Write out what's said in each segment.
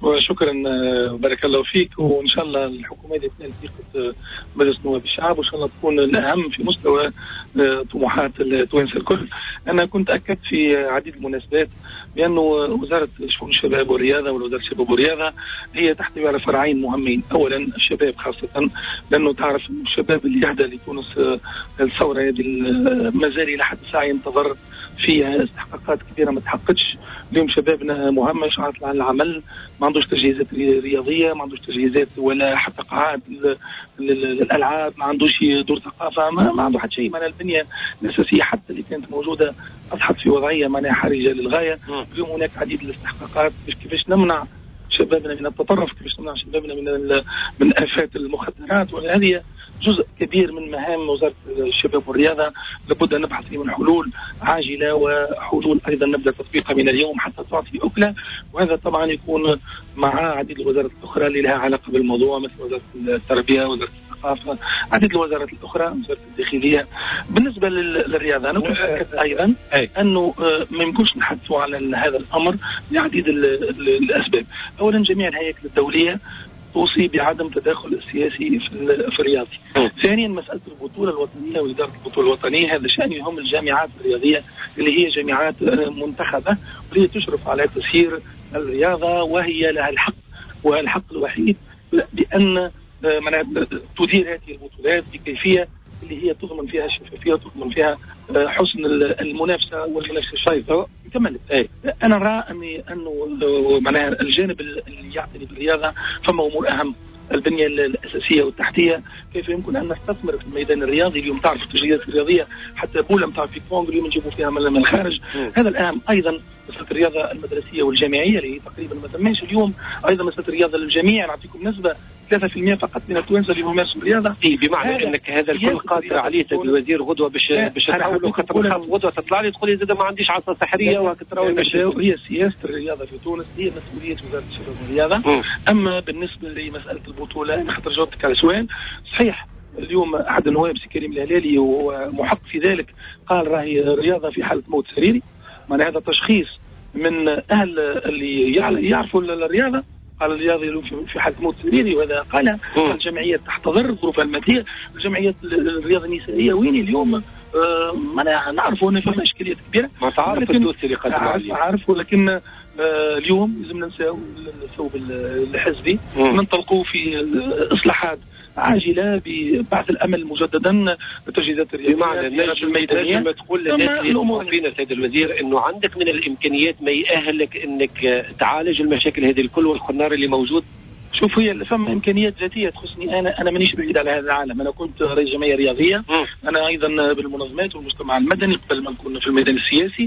وشكرا بارك الله فيك. وإن شاء الله الحكومة دي تنال ثقة مجلس نواب الشعب، وإن شاء الله تكون الأهم في مستوى طموحات التوانسة الكل. أنا كنت أكدت في عديد المناسبات بأنه وزارة شؤون الشباب والرياضة ووزارة الشباب والرياضة هي تحتوي على فرعين مهمين. أولا الشباب خاصة، لأنه تعرف الشباب اللي يهدى لتونس الثورة هذه مازال لحد الساعة ينتظر فيها استحقاقات كبيرة ما تحققش. اليوم شبابنا مهمش عاطل عن العمل، ما عندوش تجهيزات رياضية، ما عندوش تجهيزات ولا حتى قاعات الألعاب، ما عندوش دور ثقافة، ما عنده حتى شيء. معناها البنية الأساسية حتى اللي كانت موجودة أصبحت في وضعية معناها حرجة للغاية. اليوم هناك عديد الاستحقاقات كيفاش نمنع شبابنا من التطرف، كيفاش نمنع شبابنا من آفات المخدرات. وهذه جزء كبير من مهام وزارة الشباب والرياضة، لابد أن نبحث فيه من حلول عاجلة، وحلول أيضا نبدأ تطبيقها من اليوم حتى تعطي أكلة. وهذا طبعا يكون مع عديد الوزارات الأخرى اللي لها علاقة بالموضوع، مثل وزارة التربية، وزارة الثقافة، عديد الوزارات الأخرى، وزارة الداخلية. بالنسبة للرياضة أنا أتأكد أيضا أنه ما يمكنش نحدثوا على هذا الأمر لعديد الأسباب. أولا جميع الهياكل الدولية توصي بعدم تداخل السياسي في الرياضي. ثانيا مسألة البطولة الوطنية وإدارة البطولة الوطنية، هذا شأن يهم الجامعات الرياضية اللي هي جامعات منتخبة واللي تشرف على تسيير الرياضة، وهي لها الحق والحق الوحيد بأن تدير هذه البطولات بكيفية اللي هي تضمن فيها الشفافية وتضمن فيها حسن المنافسة والمنافسة الشريفة. كمل. أنا أرى أنه معناها الجانب اللي يعتني بالرياضة فما أمور أهم، البنية الأساسية والتحتية، كيف يمكن أن نستثمر في الميدان الرياضي. اليوم تعرف التجهيزات الرياضية حتى بولا متاع في كونغ اليوم نجيبوا فيها من الخارج، هذا الأهم. أيضا مسألة الرياضة المدرسية والجامعية اللي تقريبا ما تماش اليوم. أيضا مسألة الرياضة للجميع، نعطيكم نسبة 3% فقط من التوانسة اللي يمارسوا الرياضة. بمعنى أنك هذا الكل قادر عليه الوزير غدوة باش تحاول خاطر غدوة تطلع لي تقول لي زاد ما عنديش عصا سحرية وهكذا. هي سياسة الرياضة في تونس هي مسؤولية وزارة الشباب والرياضة. أما بالنسبة لمسألة البطولة أنا خاطر جاوبتك على سؤال صحيح. اليوم أحد النواب سي كريم الهلالي ومحق في ذلك قال راهي الرياضة في حالة موت سريري. معنى هذا تشخيص من أهل اللي يعرفوا الرياضة. قال الرياضي في حالة موت سريري، وهذا قال الجمعيات تحتضر الظروف المادية. الجمعيات الرياضة النسائية وين اليوم ما نعرفوا أن فما إشكاليات كبيرة. ما تعرف الدوسي اللي قدم عارف، ولكن اليوم لازم نساو الحزبي ننطلقوا في إصلاحات عاجلة ببعث الأمل مجددا التجهيزات الرياضية. بمعنى الميدانية ما تقول للناس فينا سيد الوزير أنه عندك من الإمكانيات ما يأهلك أنك تعالج المشاكل هذه الكل والخنار اللي موجود. شوف هي فما امكانيات ذاتيه تخصني انا مانيش بعيد على هذا العالم. انا كنت رئيس جمعيه رياضيه، انا ايضا بالمنظمات والمجتمع المدني قبل ما نكون في الميدان السياسي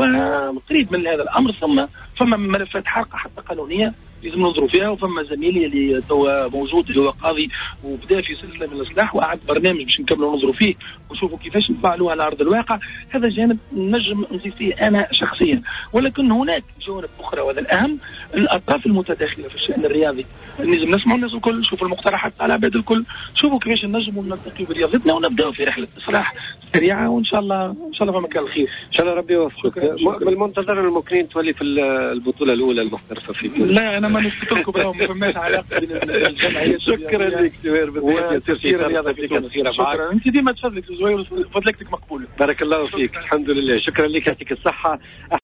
وقريب من هذا الامر. فما ملفات حارقه حتى قانونيه لازم ننظروا فيها. وفما زميلي اللي توا موجود اللي هو قاضي وبدا في سلسله من الاصلاح وقعد برنامج باش نكملوا ننظروا فيه ونشوفوا كيفاش نفعلوه على ارض الواقع. هذا جانب نجم نزيد فيه انا شخصيا، ولكن هناك جوانب اخرى وهذا الاهم، الاطراف المتداخله في الشان الرياضي. لازم نسمعوا الناس الكل، نشوفوا المقترحات على العباد الكل، شوفوا كيفاش نجموا نلتقي برياضتنا ونبداو في رحله اصلاح سريعه، وان شاء الله في مكان الخير. ان شاء الله ربي يوفقك. بالمنتظر الممكن تولي في البطوله الاولى المحترفه في تونس. لا انا ما نثبت لكم ما فماش علاقه بين الجمعيات. شكرا لك جوير وتسيير الرياضه في تونس. شكرا، انت ديما تفضلك زوير وفضلك مقبوله. بارك الله فيك. الحمد لله، شكرا لك، يعطيك الصحه.